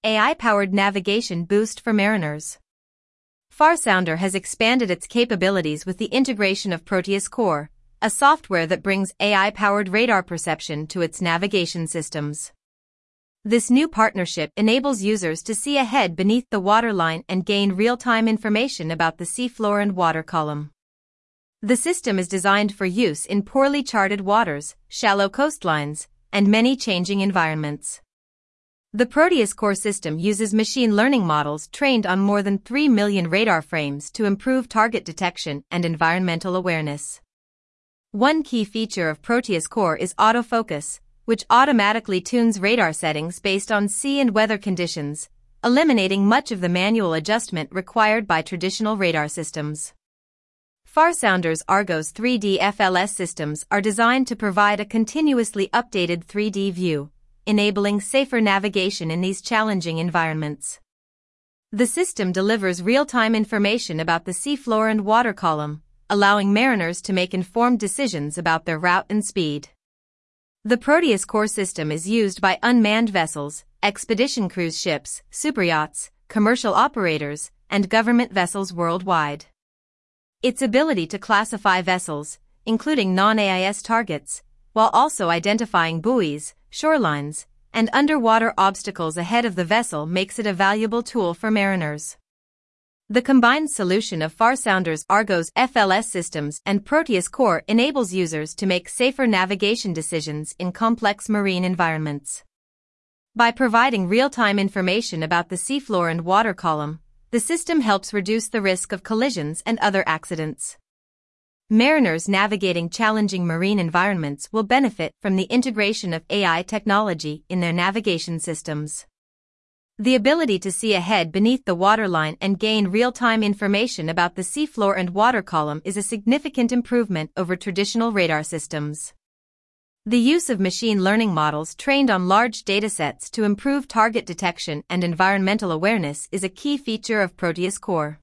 AI-powered navigation boost for mariners. Farsounder has expanded its capabilities with the integration of Proteus Core, a software that brings AI-powered radar perception to its navigation systems. This new partnership enables users to see ahead beneath the waterline and gain real-time information about the seafloor and water column. The system is designed for use in poorly charted waters, shallow coastlines, and many changing environments. The Proteus Core system uses machine learning models trained on more than 3 million radar frames to improve target detection and environmental awareness. One key feature of Proteus Core is autofocus, which automatically tunes radar settings based on sea and weather conditions, eliminating much of the manual adjustment required by traditional radar systems. Farsounder's Argos 3D FLS systems are designed to provide a continuously updated 3D view, enabling safer navigation in these challenging environments. The system delivers real-time information about the seafloor and water column, allowing mariners to make informed decisions about their route and speed. The Proteus Core system is used by unmanned vessels, expedition cruise ships, superyachts, commercial operators, and government vessels worldwide. Its ability to classify vessels, including non-AIS targets, while also identifying buoys, shorelines, and underwater obstacles ahead of the vessel makes it a valuable tool for mariners. The combined solution of Farsounder's Argos FLS systems and Proteus Core enables users to make safer navigation decisions in complex marine environments. By providing real-time information about the seafloor and water column, the system helps reduce the risk of collisions and other accidents. Mariners navigating challenging marine environments will benefit from the integration of AI technology in their navigation systems. The ability to see ahead beneath the waterline and gain real-time information about the seafloor and water column is a significant improvement over traditional radar systems. The use of machine learning models trained on large datasets to improve target detection and environmental awareness is a key feature of Proteus Core.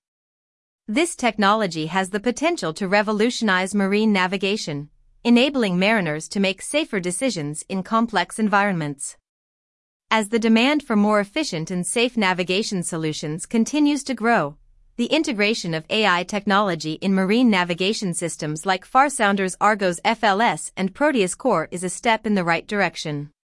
This technology has the potential to revolutionize marine navigation, enabling mariners to make safer decisions in complex environments. As the demand for more efficient and safe navigation solutions continues to grow, the integration of AI technology in marine navigation systems like Farsounder's Argos FLS and Proteus Core is a step in the right direction.